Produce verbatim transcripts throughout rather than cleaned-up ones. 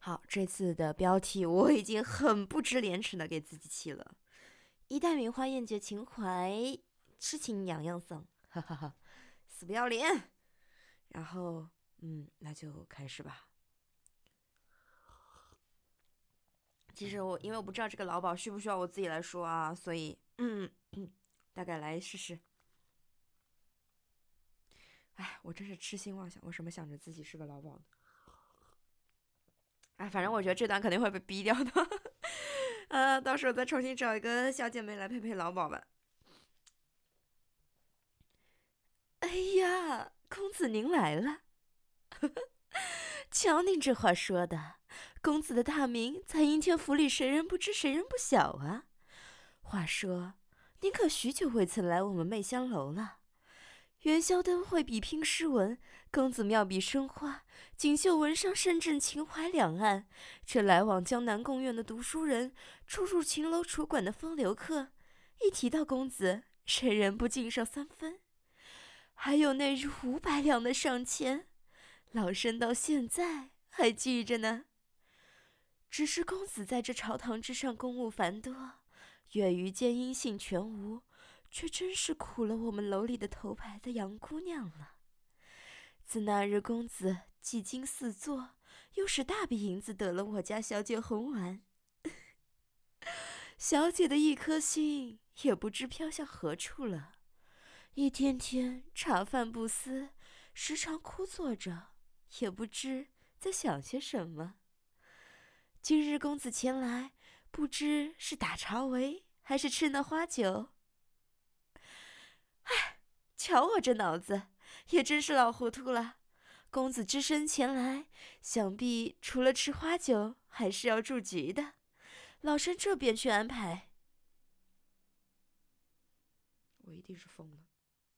好，这次的标题我已经很不知廉耻的给自己起了：一代名花艳绝情怀，痴情样样丧，哈哈哈，死不要脸。然后，嗯，那就开始吧。其实我因为我不知道这个劳保需不需要我自己来说啊，所以嗯，嗯大概来试试。哎，我真是痴心妄想，为什么想着自己是个劳保呢？哎，反正我觉得这段肯定会被逼掉的。呃，到时候再重新找一个小姐妹来配配劳保吧。哎呀，公子您来了！瞧您这话说的，公子的大名在阴天府里，谁人不知，谁人不晓啊？话说，您可许久未曾来我们媚香楼了。元宵灯会比拼诗文，公子妙笔生花，锦绣文商，深圳秦淮两岸，这来往江南贡院的读书人，出入秦楼楚馆的风流客，一提到公子，谁人不敬上三分？还有那日五百两的上签，老身到现在还记着呢。只是公子在这朝堂之上公务繁多，月余间音信全无，却真是苦了我们楼里的头牌的杨姑娘了。自那日公子技惊四座，又使大笔银子得了我家小姐红丸，小姐的一颗心也不知飘向何处了，一天天茶饭不思，时常枯坐着，也不知在想些什么。今日公子前来，不知是打茶围还是吃那花酒。唉，瞧我这脑子，也真是老糊涂了。公子只身前来，想必除了吃花酒，还是要住局的。老身这边去安排。我一定是疯了。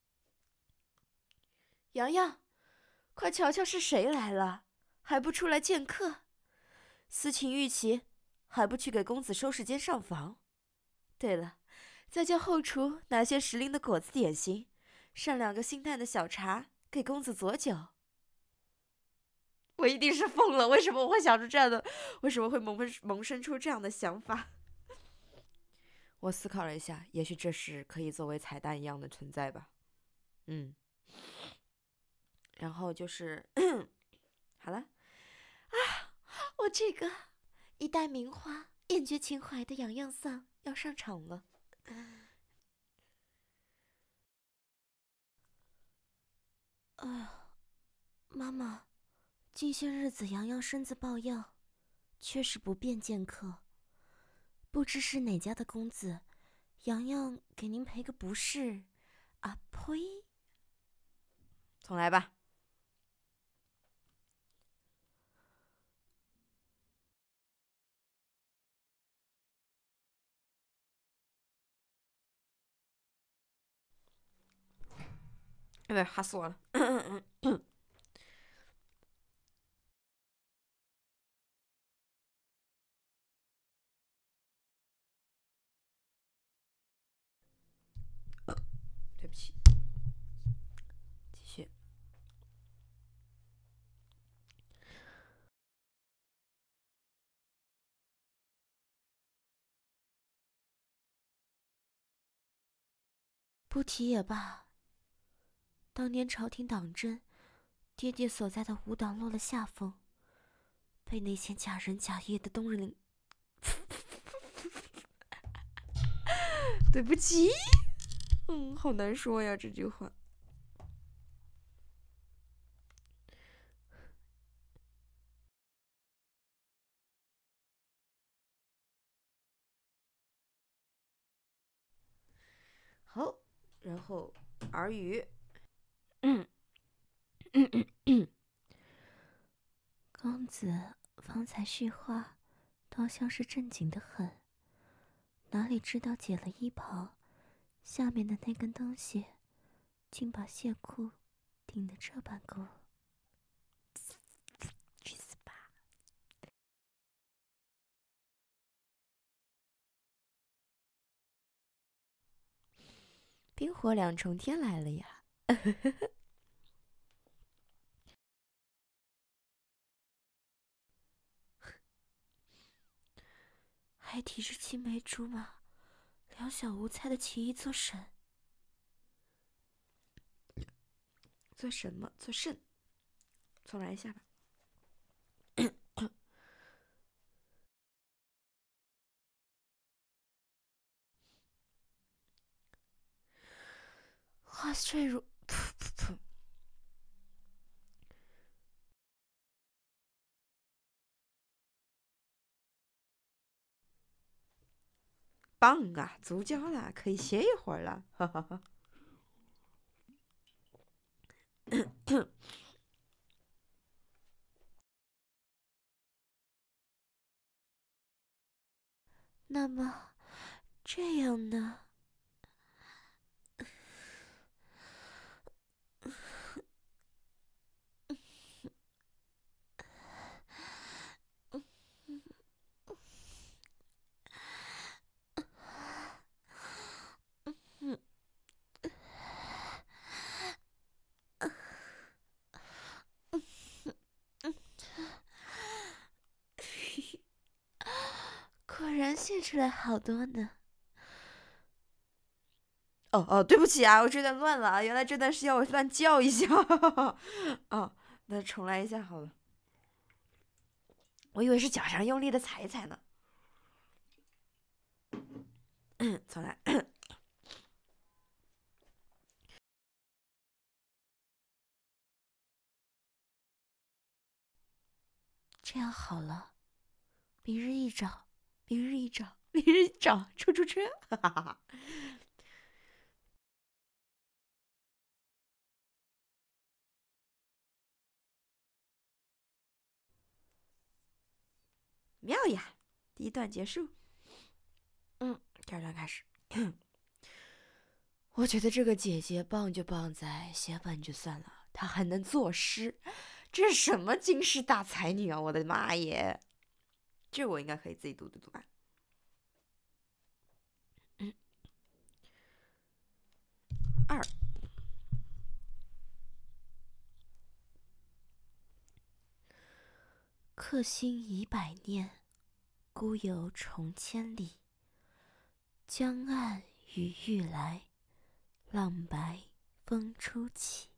洋洋，快瞧瞧是谁来了，还不出来见客？私情欲起，还不去给公子收拾间上房？对了，再叫后厨拿些时令的果子点心，上两个清淡的小茶，给公子佐酒。我一定是疯了，为什么我会想出这样的？为什么会萌萌生出这样的想法？我思考了一下，也许这是可以作为彩蛋一样的存在吧。嗯，然后就是好了啊，我这个一代名花艳绝情怀的洋洋丧要上场了。啊，妈妈，近些日子洋洋身子抱恙，确实不便见客。不知是哪家的公子，洋洋给您赔个不是？啊呸！重来吧。哎，不，吓死我了。对不起，继续。不提也罢。当年朝廷党争，爹爹所在的五党落了下风，被那些假仁假义的东人对不起，嗯，好难说呀这句话。好，然后耳语。嗯嗯嗯嗯，公子方才叙话，倒像是正经的很，哪里知道解了衣袍，下面的那根东西，竟把蟹裤顶得这般高。去死吧！冰火两重天来了呀！ 还提着青梅竹马、两小无猜的情谊做甚？做什么？做甚？重来一下吧。话虽如，噗噗噗，棒啊！足交了，可以歇一会儿了，哈哈哈。那么，这样呢？果然泄出来好多呢。哦哦，对不起啊，我这段乱了啊，原来这段是要我乱叫一下。哦，那重来一下好了。我以为是脚上用力的踩一踩呢。重来。这样好了，明日一早，明日一早，明日一早，出租车，哈哈哈哈。妙呀！第一段结束。嗯，第二段开始。我觉得这个姐姐棒就棒在写本就算了，她还能作诗，这是什么惊世大才女啊！我的妈耶，这我应该可以自己读读读吧。嗯，二，客心已百年，孤游重千里。江岸雨欲来，浪白风初起。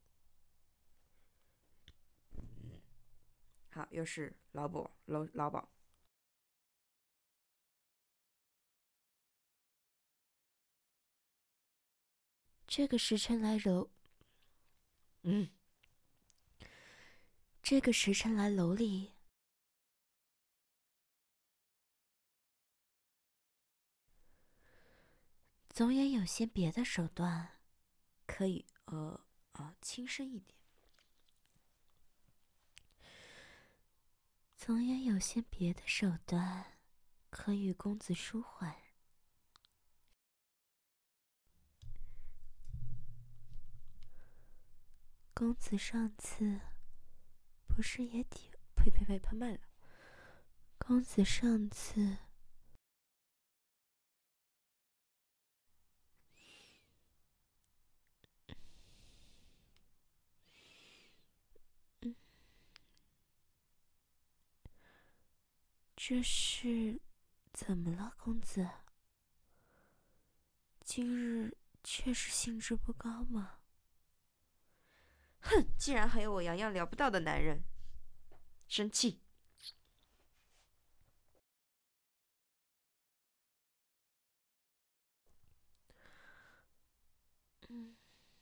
好，又是劳保，劳劳保。这个时辰来楼，嗯，这个时辰来楼里，总也有些别的手段，可以呃啊轻声一点。总也有些别的手段，可与公子舒缓。公子上次不是也抵？呸呸呸，喷慢了。公子上次，嗯，这是怎么了，公子？今日确实兴致不高吗？哼，竟然还有我洋洋聊不到的男人，生气。嗯，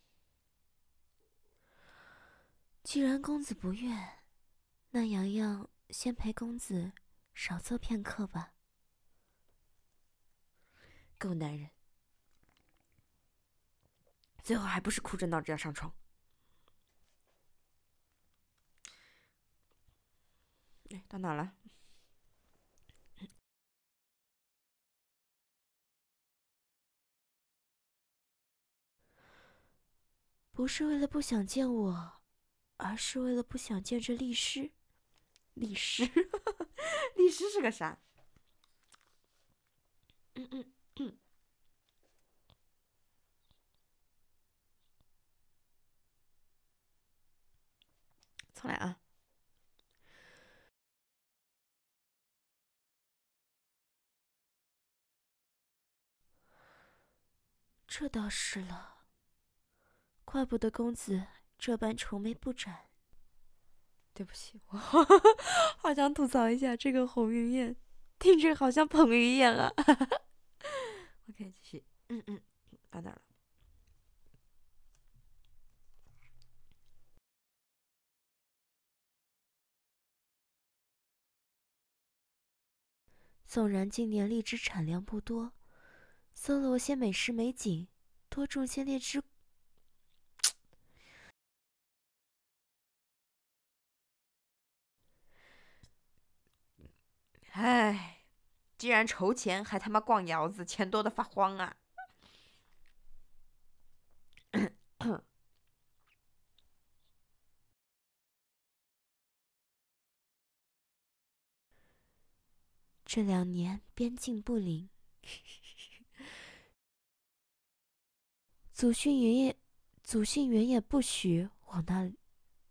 既然公子不愿，那洋洋先陪公子少坐片刻吧。够男人，最后还不是哭着闹着要上床。哎，到哪了？不是为了不想见我，而是为了不想见这律师。律师，律师是个啥？嗯嗯嗯，重来啊！ 这倒是了，怪不得公子这般愁眉不展。对不起，我好想吐槽一下这个洪云燕，听着好像彭于晏啊。OK， 继续。嗯嗯，到哪儿了？纵然今年荔枝产量不多，搜罗些美食美景，多种些荔枝。唉，既然筹钱，还他妈逛窑子，钱多的发慌啊！这两年边境不灵，祖训原也，祖训原也不许往那里。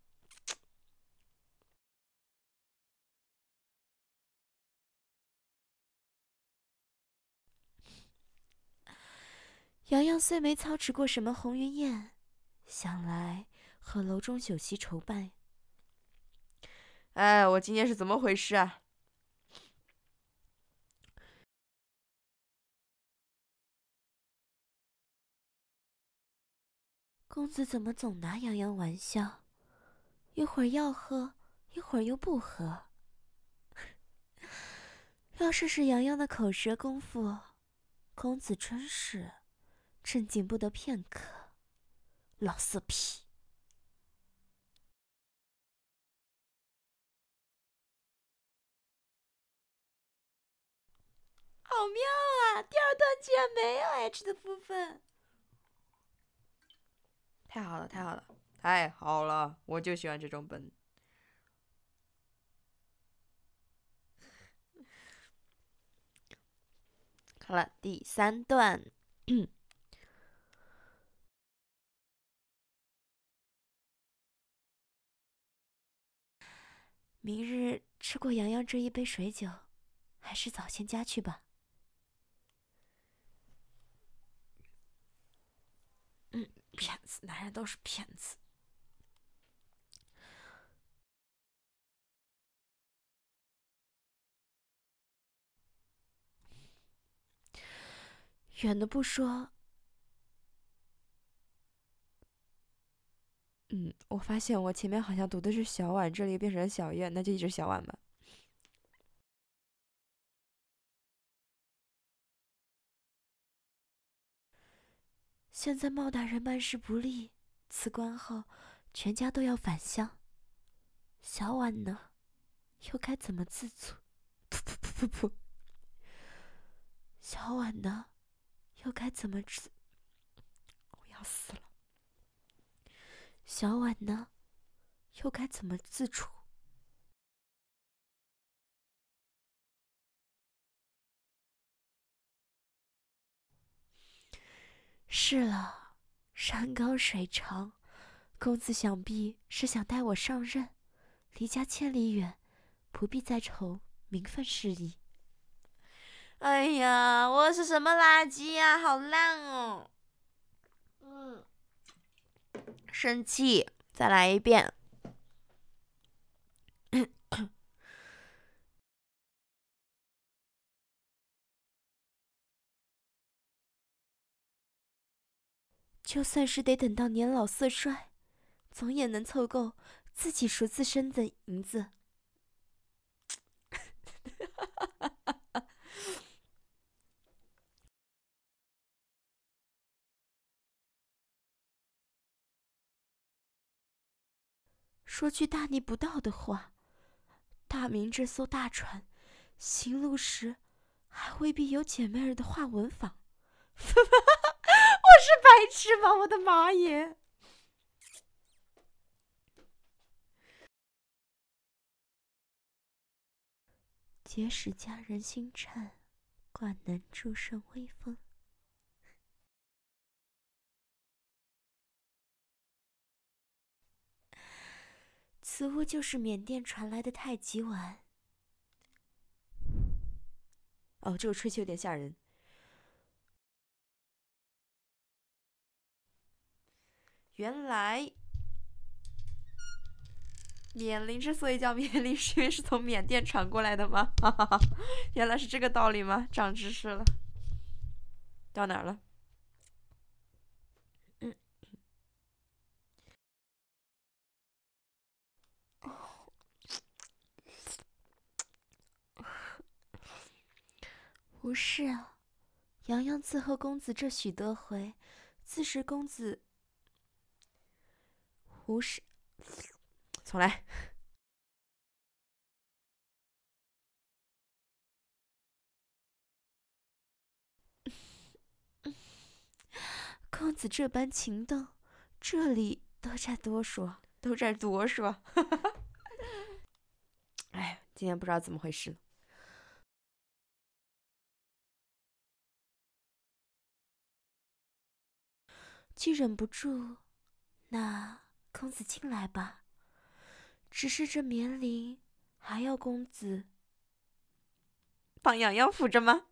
洋洋虽没操持过什么红云宴，想来和楼中酒席筹办。哎，我今天是怎么回事啊？公子怎么总拿洋洋玩笑？一会儿要喝，一会儿又不喝。要试试洋洋的口舌功夫，公子真是震惊不得片刻。老色批！好妙啊！第二段居然没有 H 的部分，太好了，太好了，太好了！我就喜欢这种本。好了，第三段。明日吃过洋洋这一杯水酒，还是早些家去吧。嗯，骗子，男人都是骗子。远的不说，嗯，我发现我前面好像读的是小婉，这里变成了小燕，那就一直小婉吧。现在茂大人办事不力，辞官后，全家都要返乡。小婉呢，又该怎么自处？噗噗噗噗噗！小婉呢，又该怎么自？我要死了！小婉呢，又该怎么自处？是了，山高水长，公子想必是想带我上任，离家千里远，不必再愁名分事宜。哎呀，我是什么垃圾呀、啊？好烂哦！嗯，生气，再来一遍。就算是得等到年老色衰，总也能凑够自己赎自身的银子。说句大逆不道的话，大明这艘大船行路时，还未必有姐妹儿的画文坊。我是白痴吗？我的妈耶！结使佳人心颤，管能助胜威风。此物就是缅甸传来的太极丸。哦，这个吹气有点吓人。 原来缅林之所以叫缅林，是因为是从缅甸传过来的吗？哈哈哈，原来是这个道理吗？长知识了。到哪儿了？嗯，不是啊，洋洋自贺公子这许多回，自是公子胡氏。重来。公子这般情动，这里都在多说，都在多说。哎，今天不知道怎么回事。既忍不住，那公子进来吧。只是这棉铃还要公子帮洋洋扶着吗？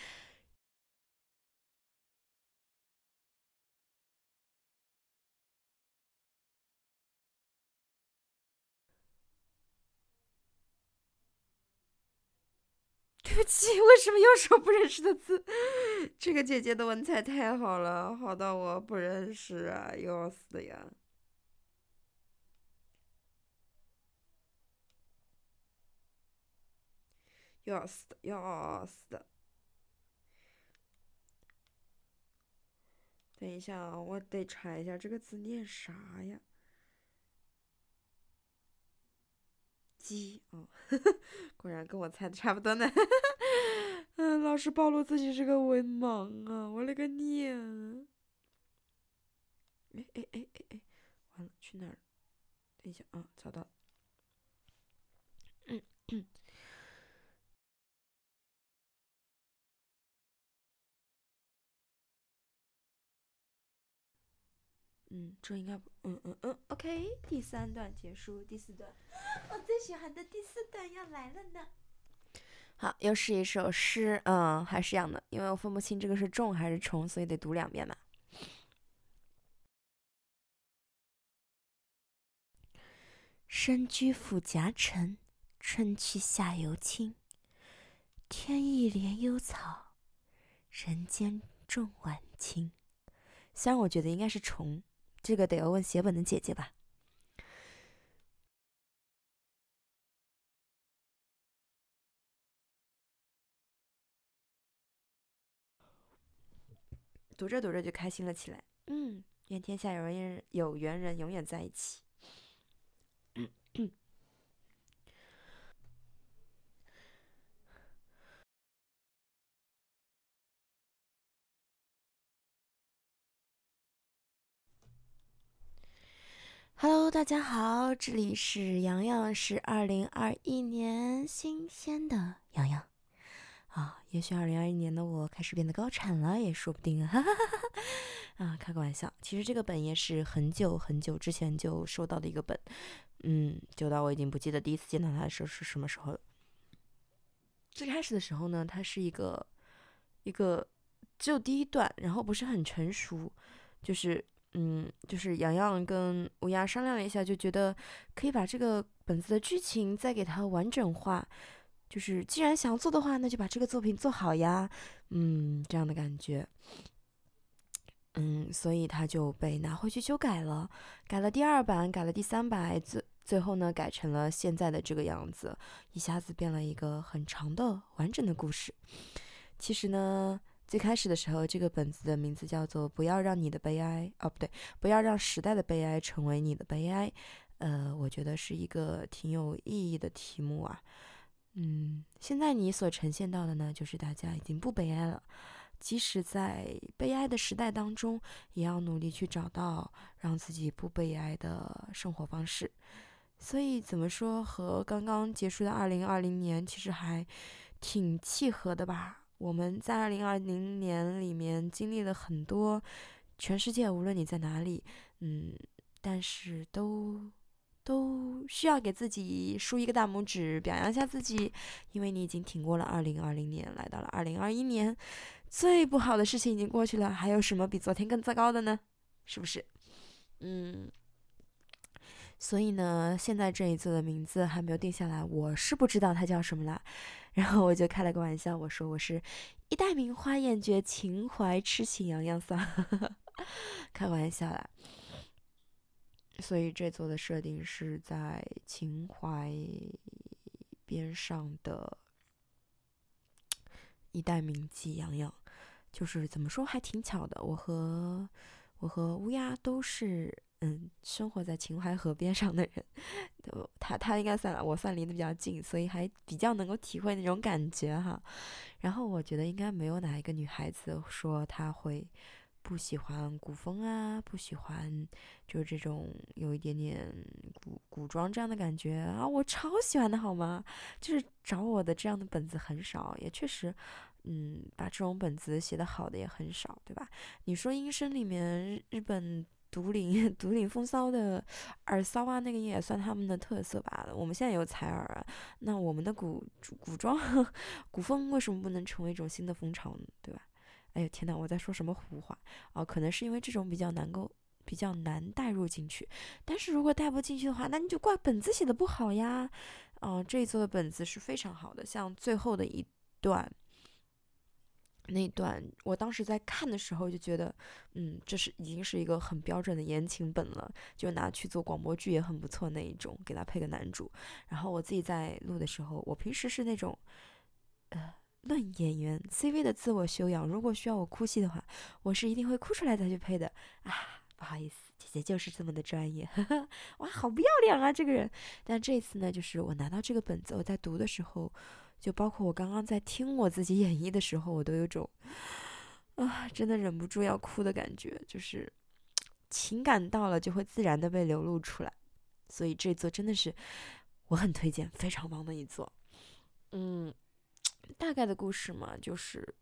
对不起，为什么又说不认识的字？这个姐姐的文采太好了，好到我不认识啊，要死的呀！要死的，要死的！等一下啊，我得查一下这个字念啥呀？鸡，哦，果然跟我猜的差不多呢。嗯，老师暴露自己是个文盲啊！我勒个娘！哎哎哎哎哎，完了，去哪儿？等一下啊，找到了。嗯嗯嗯，这应该不，嗯嗯嗯，OK，第三段结束，第四段，我最喜欢的第四段要来了呢。好，又是一首诗，嗯，还是一样的，因为我分不清这个是重还是重，所以得读两遍嘛。身居府夹城，春去夏犹青。天意怜幽草，人间重晚晴。虽然我觉得应该是重，这个得要问写本的姐姐吧。读着读着就开心了起来。嗯，愿天下有人有缘人永远在一起。Hello，大家好，这里是洋洋，是二零二一年新鲜的洋洋啊。也许二零二一年的我开始变得高产了，也说不定啊。哈哈哈哈啊，开个玩笑。其实这个本也是很久很久之前就收到的一个本，嗯，久到我已经不记得第一次见到它的时候是什么时候了。最开始的时候呢，它是一个一个只有第一段，然后不是很成熟，就是嗯，就是洋洋跟乌鸦商量了一下，就觉得可以把这个本子的剧情再给它完整化。就是既然想做的话，那就把这个作品做好呀，嗯，这样的感觉。嗯，所以他就被拿回去修改了，改了第二版，改了第三版，最最后呢改成了现在的这个样子，一下子变了一个很长的完整的故事。其实呢，最开始的时候，这个本子的名字叫做“不要让你的悲哀”，哦不对，不要让时代的悲哀成为你的悲哀。呃，我觉得是一个挺有意义的题目啊。嗯，现在你所呈现到的呢，就是大家已经不悲哀了。即使在悲哀的时代当中，也要努力去找到让自己不悲哀的生活方式。所以怎么说，和刚刚结束的二零二零年其实还挺契合的吧。我们在二零二零年里面经历了很多，全世界无论你在哪里，嗯，但是都都需要给自己竖一个大拇指，表扬一下自己，因为你已经挺过了二零二零年，来到了二零二一年。最不好的事情已经过去了，还有什么比昨天更糟糕的呢？是不是？ 嗯，所以呢，现在这一座的名字还没有定下来，我是不知道它叫什么啦。然后我就开了个玩笑，我说我是一代名花艳绝，情怀痴情洋洋洒，开玩笑啦。所以这座的设定是在秦淮边上的一代名妓洋洋，就是怎么说还挺巧的，我和我和乌鸦都是嗯生活在秦淮河边上的人，他他应该算我算离得比较近，所以还比较能够体会那种感觉哈。然后我觉得应该没有哪一个女孩子说她会不喜欢古风啊，不喜欢就是这种有一点点古古装这样的感觉啊，我超喜欢的好吗？就是找我的这样的本子很少，也确实，嗯，把这种本子写得好的也很少，对吧？你说音声里面日日本独领独领风骚的耳骚啊，那个也算他们的特色吧。我们现在有采耳啊，那我们的古古装古风为什么不能成为一种新的风潮呢？对吧？哎呦天哪，我在说什么胡话啊？可能是因为这种比较难够比较难带入进去，但是如果带不进去的话，那你就怪本子写的不好呀。哦、呃，这一作的本子是非常好的，像最后的一段。那段我当时在看的时候就觉得，嗯，这是已经是一个很标准的言情本了，就拿去做广播剧也很不错那一种，给他配个男主。然后我自己在录的时候，我平时是那种，呃，论演员 C V 的自我修养，如果需要我哭戏的话，我是一定会哭出来再去配的啊。不好意思，姐姐就是这么的专业，哇，好不要脸啊这个人。但这次呢，就是我拿到这个本子，我在读的时候。就包括我刚刚在听我自己演绎的时候，我都有种啊，真的忍不住要哭的感觉，就是情感到了就会自然的被流露出来。所以这座真的是我很推荐，非常棒的一座。嗯，大概的故事嘛，就是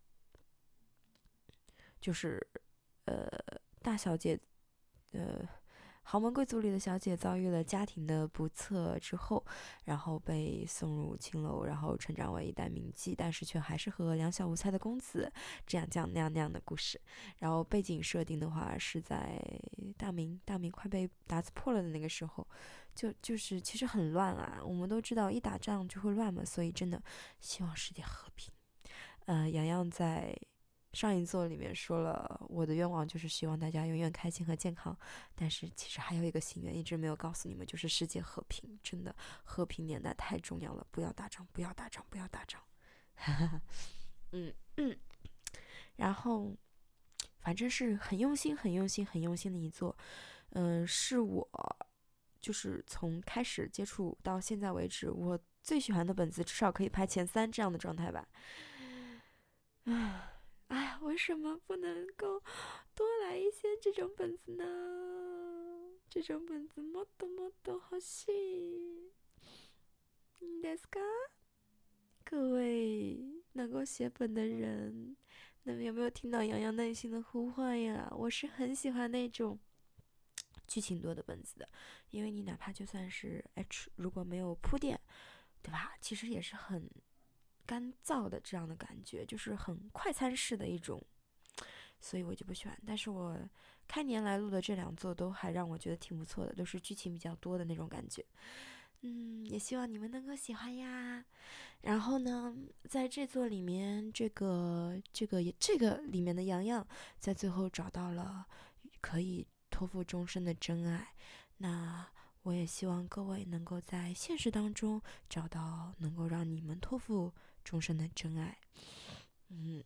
就是呃，大小姐呃。豪门贵族里的小姐遭遇了家庭的不测之后，然后被送入青楼，然后成长为一代名妓，但是却还是和两小无猜的公子这样这样那样那样的故事。然后背景设定的话是在大明大明快被打死破了的那个时候，就就是其实很乱啊。我们都知道一打仗就会乱嘛，所以真的希望世界和平。呃，洋洋在上一座里面说了，我的愿望就是希望大家永远开心和健康。但是其实还有一个心愿一直没有告诉你们，就是世界和平。真的，和平年代太重要了，不要打仗，不要打仗，不要打仗。嗯嗯，然后反正是很用心、很用心、很用心的一座。嗯，是我就是从开始接触到现在为止，我最喜欢的本子，至少可以排前三这样的状态吧。唉。哎，为什么不能够多来一些这种本子呢？这种本子もっともっと欲しい。いいですか？各位能够写本的人，那么有没有听到洋洋内心的呼唤呀？我是很喜欢那种剧情多的本子的，因为你哪怕就算是 H，如果没有铺垫，对吧？其实也是很干燥的这样的感觉，就是很快餐式的一种，所以我就不喜欢。但是我开年来录的这两座都还让我觉得挺不错的，都是剧情比较多的那种感觉。嗯，也希望你们能够喜欢呀。然后呢，在这座里面，这个这个这个里面的洋洋，在最后找到了可以托付终身的真爱。那我也希望各位能够在现实当中找到能够让你们托付终身的真爱。嗯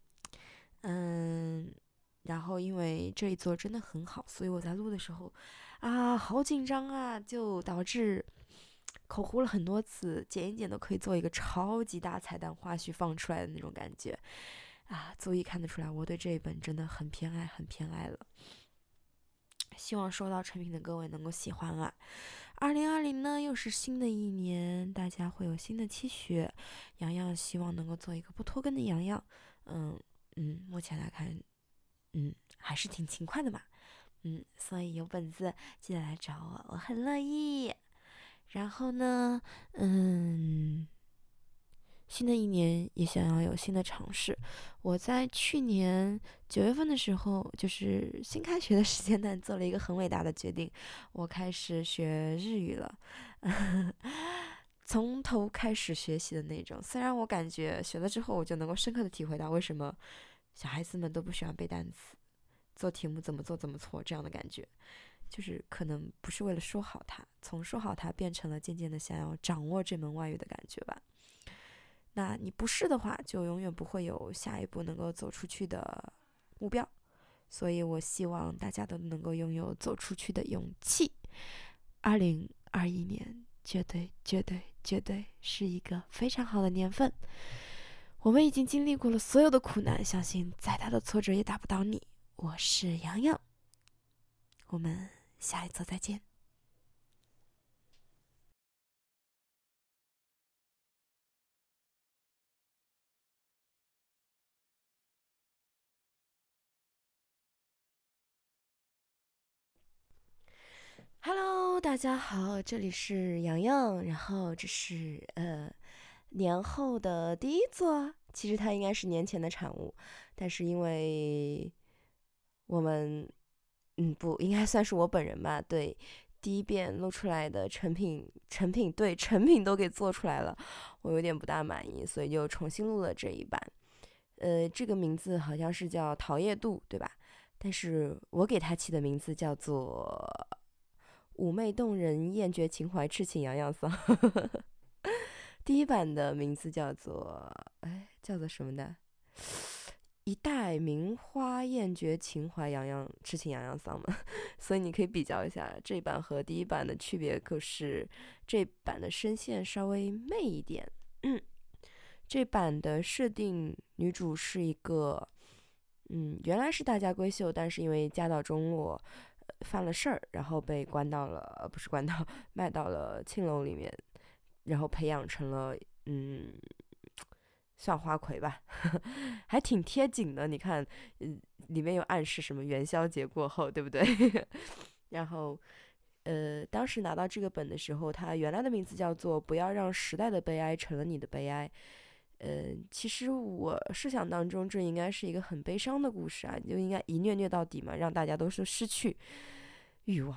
嗯，然后因为这一座真的很好，所以我在录的时候啊，好紧张啊，就导致口糊了很多次，剪一剪都可以做一个超级大彩蛋花絮放出来的那种感觉啊，足以看得出来我对这一本真的很偏爱，很偏爱了。希望收到成品的各位能够喜欢啊！二零二零呢，又是新的一年，大家会有新的期许。洋洋希望能够做一个不拖更的洋洋。嗯嗯，目前来看，嗯，还是挺勤快的嘛。嗯，所以有本子记得来找我，我很乐意。然后呢，嗯， 新的一年也想要有新的尝试。我在去年九月份的时候，就是新开学的时间段，做了一个很伟大的决定，我开始学日语了。从头开始学习的那种。虽然我感觉学了之后，我就能够深刻的体会到为什么小孩子们都不喜欢背单词，做题目怎么做怎么错这样的感觉，就是可能不是为了说好它，从说好它变成了渐渐的想要掌握这门外语的感觉吧。那你不试的话，就永远不会有下一步能够走出去的目标。所以我希望大家都能够拥有走出去的勇气。二零二一年绝对绝对绝对是一个非常好的年份。我们已经经历过了所有的苦难，相信再大的挫折也打不倒你。我是洋洋，我们下一次再见。Hello，大家好，这里是洋洋，然后这是呃年后的第一作，其实它应该是年前的产物，但是因为我们嗯不应该算是我本人吧，对第一遍录出来的成品成品对成品都给做出来了，我有点不大满意，所以就重新录了这一版。呃，这个名字好像是叫桃叶渡，对吧？但是我给它起的名字叫做妩媚动人，艳绝情怀，痴情洋洋桑。第一版的名字叫做，哎，叫做什么的？一代名花，艳绝情怀，洋洋痴情洋洋桑嘛。所以你可以比较一下这版和第一版的区别，可是这版的声线稍微媚一点。嗯，这版的设定，女主是一个，嗯，原来是大家闺秀，但是因为家道中落。犯了事儿，然后被关到了，不是关到，卖到了青楼里面，然后培养成了，嗯，算花魁吧，还挺贴紧的。你看，嗯，里面有暗示什么元宵节过后，对不对？然后，呃，当时拿到这个本的时候，它原来的名字叫做《不要让时代的悲哀成了你的悲哀》。呃，其实我设想当中，这应该是一个很悲伤的故事啊，就应该一虐虐到底嘛，让大家都是失去欲望。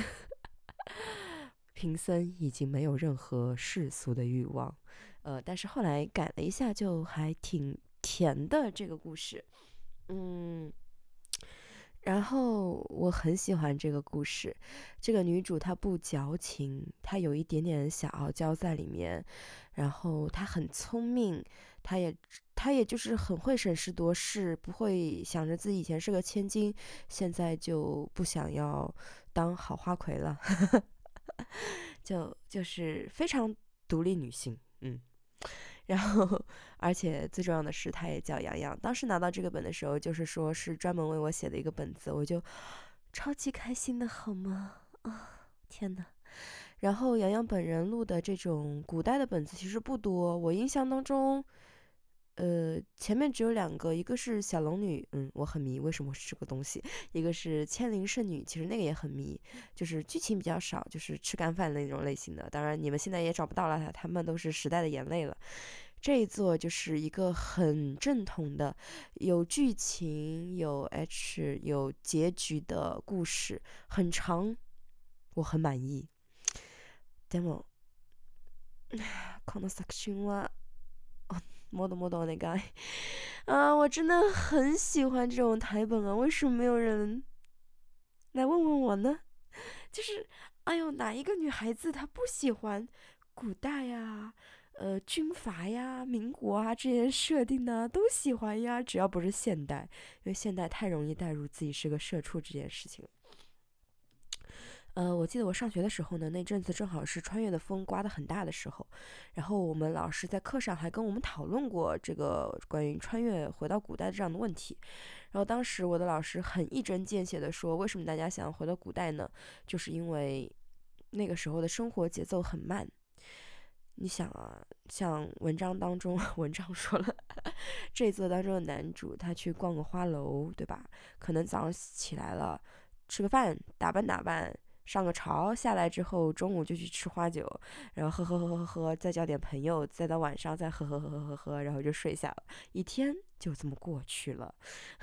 贫僧已经没有任何世俗的欲望，呃，但是后来改了一下，就还挺甜的这个故事，嗯。然后我很喜欢这个故事，这个女主她不矫情，她有一点点小傲娇在里面，然后她很聪明，她也她也就是很会审时度势，不会想着自己以前是个千金，现在就不想要当好花魁了，就就是非常独立女性，嗯。然后，而且最重要的是，他也叫洋洋。当时拿到这个本的时候，就是说是专门为我写的一个本子，我就超级开心的，好吗？啊，天哪！然后洋洋本人录的这种古代的本子其实不多，我印象当中，呃，前面只有两个，一个是小龙女，嗯，我很迷，为什么是这个东西？一个是千灵圣女，其实那个也很迷，就是剧情比较少，就是吃干饭那种类型的。当然，你们现在也找不到了，他们都是时代的眼泪了。这一座就是一个很正统的，有剧情、有 H、有结局的故事，很长，我很满意。でも、この作品は、もどもどお願い。啊，我真的很喜欢这种台本啊，为什么没有人来问问我呢？就是，哎呦，哪一个女孩子她不喜欢古代呀？呃，军阀呀、民国啊这些设定呢，都喜欢呀，只要不是现代，因为现代太容易带入自己是个社畜这件事情了。呃，我记得我上学的时候呢，那阵子正好是穿越的风刮得很大的时候，然后我们老师在课上还跟我们讨论过这个关于穿越回到古代这样的问题。然后当时我的老师很一针见血地说，为什么大家想要回到古代呢？就是因为那个时候的生活节奏很慢。你想啊，像文章当中，文章说了，这一作当中的男主他去逛个花楼，对吧？可能早上起来了，吃个饭，打扮打扮， 上个朝，下来之后中午就去吃花酒，然后喝喝喝喝喝，再叫点朋友，再到晚上再喝喝喝喝喝喝，然后就睡下了，一天就这么过去了。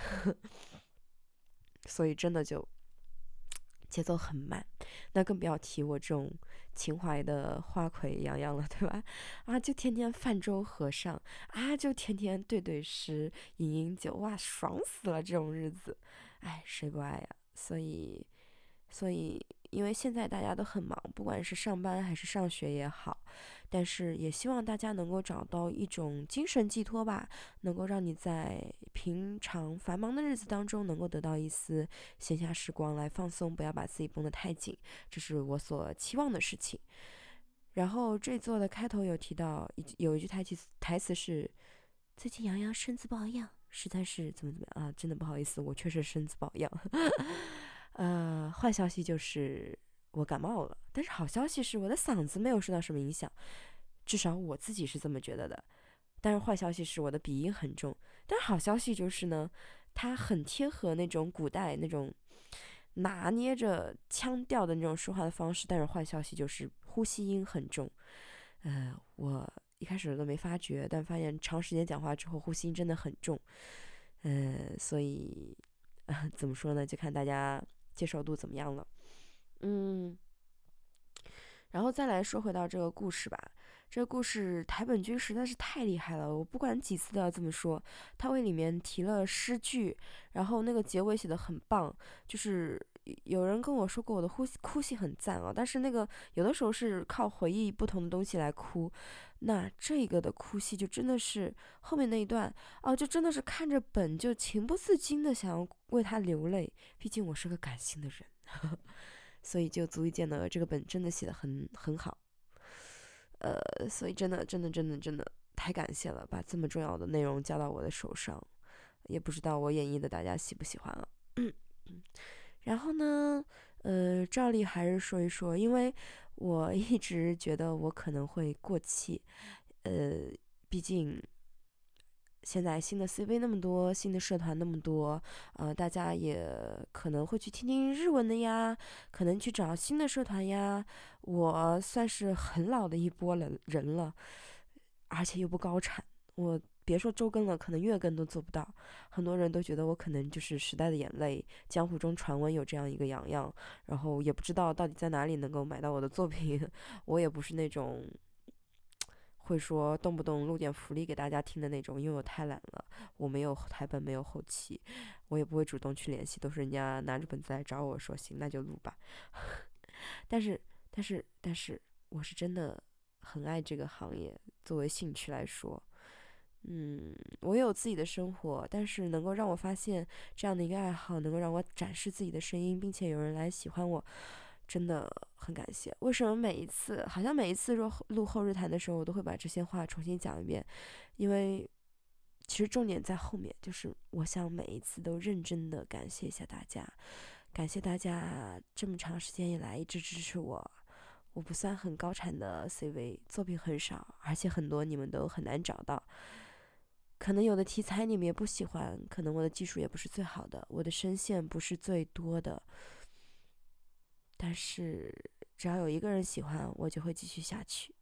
所以真的就节奏很慢，那更不要提我这种情怀的花魁洋洋了，对吧？啊，就天天泛舟河上啊，就天天对对诗，饮饮酒，哇，爽死了这种日子，哎，谁不爱呀？所以，所以，因为现在大家都很忙，不管是上班还是上学也好，但是也希望大家能够找到一种精神寄托吧，能够让你在平常繁忙的日子当中能够得到一丝闲暇时光来放松，不要把自己绷得太紧，这是我所期望的事情。然后这作的开头有提到，有一句台词台词是：最近洋洋身子抱恙，实在是怎么怎么样啊？真的不好意思，我确实身子抱恙。呃，坏消息就是我感冒了，但是好消息是我的嗓子没有受到什么影响，至少我自己是这么觉得的。但是坏消息是我的鼻音很重，但是好消息就是呢，它很贴合那种古代那种拿捏着腔调的那种说话的方式。但是坏消息就是呼吸音很重，呃，我一开始都没发觉，但发现长时间讲话之后呼吸音真的很重，呃，所以、呃、怎么说呢，就看大家接受度怎么样了。嗯，然后再来说回到这个故事吧。这个故事台本君实在是太厉害了，我不管几次都要这么说。他为里面提了诗句，然后那个结尾写的很棒，就是有人跟我说过我的呼吸哭戏很赞啊，但是那个有的时候是靠回忆不同的东西来哭，那这个的哭戏就真的是后面那一段哦，就真的是看着本就情不自禁的想要为他流泪，毕竟我是个感性的人。所以就足以见得这个本真的写的很很好。呃，所以真的真的真的真的太感谢了，把这么重要的内容交到我的手上，也不知道我演绎的大家喜不喜欢啊。嗯，然后呢，呃，照例还是说一说，因为我一直觉得我可能会过气，呃，毕竟现在新的 C V 那么多，新的社团那么多，呃，大家也可能会去听听日文的呀，可能去找新的社团呀。我算是很老的一波了人了，而且又不高产，我别说周更了，可能月更都做不到。很多人都觉得我可能就是时代的眼泪，江湖中传闻有这样一个洋洋，然后也不知道到底在哪里能够买到我的作品。我也不是那种会说动不动录点福利给大家听的那种，因为我太懒了，我没有台本，没有后期，我也不会主动去联系，都是人家拿着本子来找我说行，那就录吧。但是，但是，但是，我是真的很爱这个行业，作为兴趣来说，嗯，我有自己的生活，但是能够让我发现这样的一个爱好，能够让我展示自己的声音，并且有人来喜欢我，真的很感谢。为什么每一次，好像每一次录录后日谈的时候，我都会把这些话重新讲一遍？因为其实重点在后面，就是我想每一次都认真的感谢一下大家，感谢大家这么长时间以来一直支持我。我不算很高产的 C V， 作品很少，而且很多你们都很难找到。可能有的题材你们也不喜欢，可能我的技术也不是最好的，我的声线不是最多的，但是只要有一个人喜欢，我就会继续下去。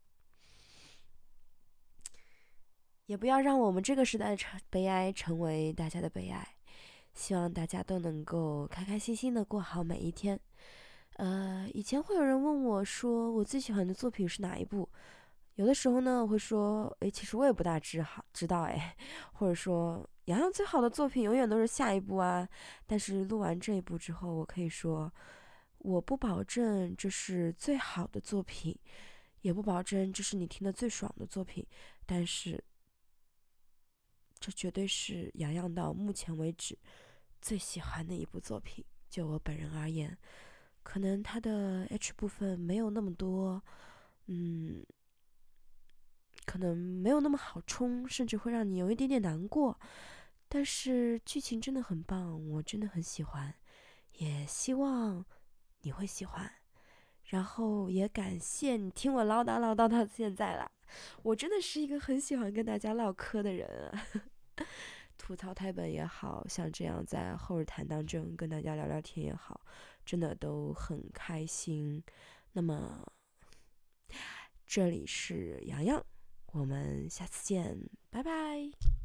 也不要让我们这个时代的悲哀成为大家的悲哀，希望大家都能够开开心心的过好每一天。呃，以前会有人问我说我最喜欢的作品是哪一部，有的时候呢，我会说，诶，其实我也不大知好知道诶，或者说，洋洋最好的作品永远都是下一部啊。但是录完这一部之后，我可以说，我不保证这是最好的作品，也不保证这是你听的最爽的作品，但是，这绝对是洋洋到目前为止最喜欢的一部作品。就我本人而言，可能它的 H 部分没有那么多，嗯。可能没有那么好冲，甚至会让你有一点点难过，但是剧情真的很棒，我真的很喜欢，也希望你会喜欢。然后也感谢你听我唠叨唠叨到现在啦，我真的是一个很喜欢跟大家唠嗑的人啊。 吐槽台本也好，像这样在后日谈当中跟大家聊聊天也好，真的都很开心。那么这里是洋洋，我们下次见，拜拜。